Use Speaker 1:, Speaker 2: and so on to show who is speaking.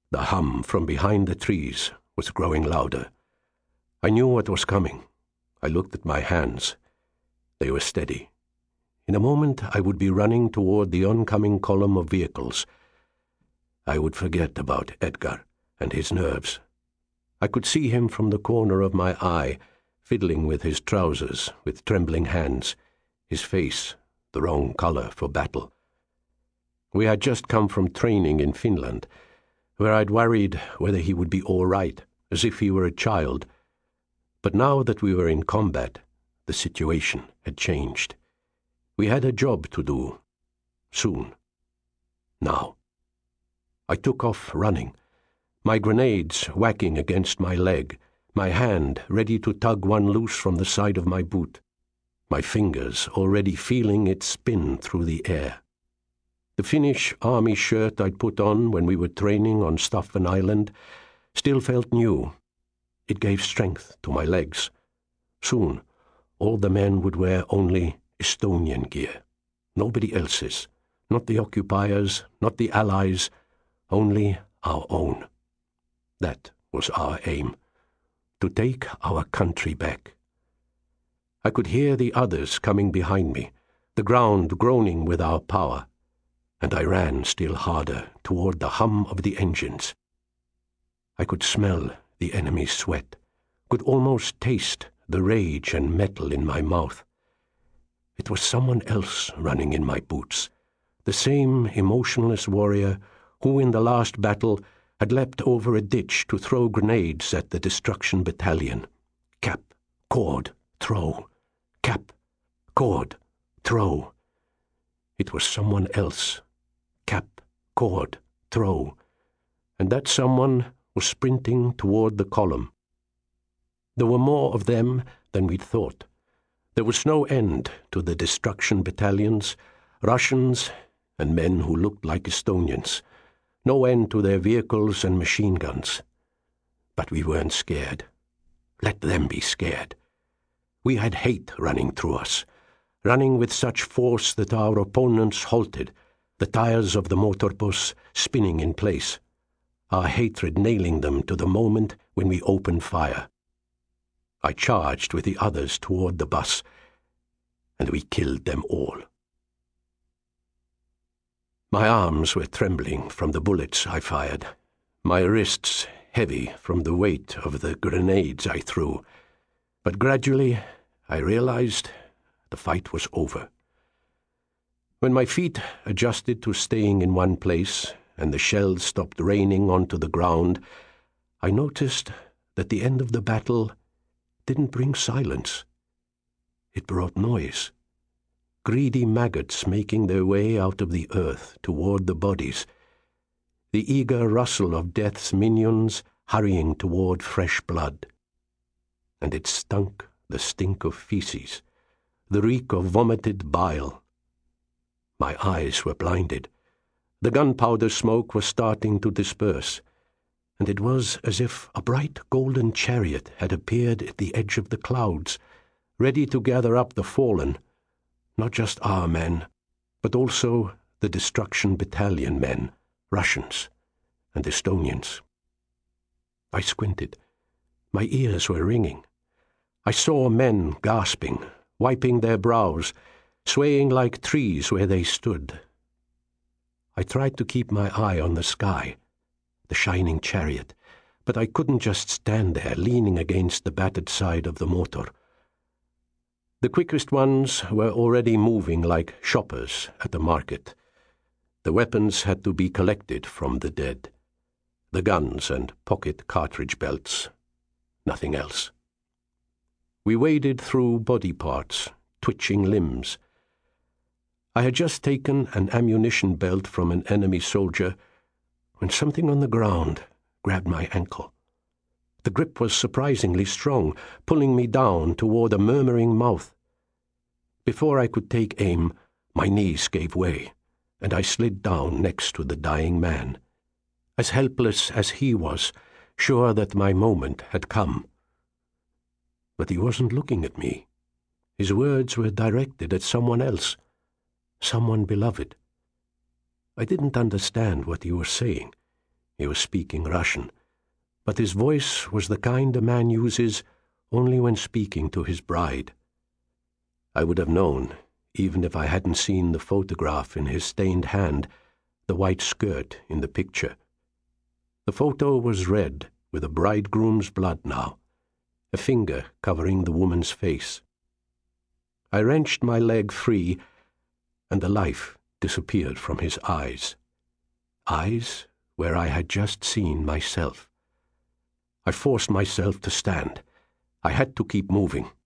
Speaker 1: The hum from behind the trees was growing louder. I knew what was coming. I looked at my hands. They were steady. In a moment I would be running toward the oncoming column of vehicles. I would forget about Edgar and his nerves. I could see him from the corner of my eye, fiddling with his trousers with trembling hands, his face the wrong color for battle. We had just come from training in Finland, where I'd worried whether he would be all right, as if he were a child. But now that we were in combat, the situation had changed. We had a job to do. Soon. Now. I took off running, my grenades whacking against my leg, my hand ready to tug one loose from the side of my boot, my fingers already feeling it spin through the air. The Finnish army shirt I'd put on when we were training on Staffen Island still felt new. It gave strength to my legs. Soon, all the men would wear only Estonian gear. Nobody else's. Not the occupiers, not the Allies, only our own. That was our aim, to take our country back. I could hear the others coming behind me, the ground groaning with our power, and I ran still harder toward the hum of the engines. I could smell the enemy's sweat, could almost taste the rage and metal in my mouth. It was someone else running in my boots, the same emotionless warrior who in the last battle had leapt over a ditch to throw grenades at the destruction battalion. Cap, cord, throw. Cap, cord, throw. It was someone else. Cap, cord, throw. And that someone was sprinting toward the column. There were more of them than we'd thought. There was no end to the destruction battalions, Russians and men who looked like Estonians. No end to their vehicles and machine guns. But we weren't scared. Let them be scared. We had hate running through us, running with such force that our opponents halted, the tires of the motor bus spinning in place, our hatred nailing them to the moment when we opened fire. I charged with the others toward the bus, and we killed them all. My arms were trembling from the bullets I fired, my wrists heavy from the weight of the grenades I threw, but gradually I realized the fight was over. When my feet adjusted to staying in one place and the shells stopped raining onto the ground, I noticed that the end of the battle didn't bring silence. It brought noise. Greedy maggots making their way out of the earth toward the bodies, the eager rustle of death's minions hurrying toward fresh blood. And it stunk the stink of feces, the reek of vomited bile. My eyes were blinded. The gunpowder smoke was starting to disperse, and it was as if a bright golden chariot had appeared at the edge of the clouds, ready to gather up the fallen, not just our men, but also the destruction battalion men, Russians and Estonians. I squinted. My ears were ringing. I saw men gasping, wiping their brows, swaying like trees where they stood. I tried to keep my eye on the sky, the shining chariot, but I couldn't just stand there leaning against the battered side of the motor. The quickest ones were already moving like shoppers at the market. The weapons had to be collected from the dead. The guns and pocket cartridge belts. Nothing else. We waded through body parts, twitching limbs. I had just taken an ammunition belt from an enemy soldier when something on the ground grabbed my ankle. The grip was surprisingly strong, pulling me down toward a murmuring mouth. Before I could take aim, my knees gave way, and I slid down next to the dying man, as helpless as he was, sure that my moment had come. But he wasn't looking at me. His words were directed at someone else, someone beloved. I didn't understand what he was saying. He was speaking Russian, but his voice was the kind a man uses only when speaking to his bride. I would have known, even if I hadn't seen the photograph in his stained hand, the white skirt in the picture. The photo was red with a bridegroom's blood now, a finger covering the woman's face. I wrenched my leg free, and the life disappeared from his eyes. Eyes where I had just seen myself. I forced myself to stand. I had to keep moving.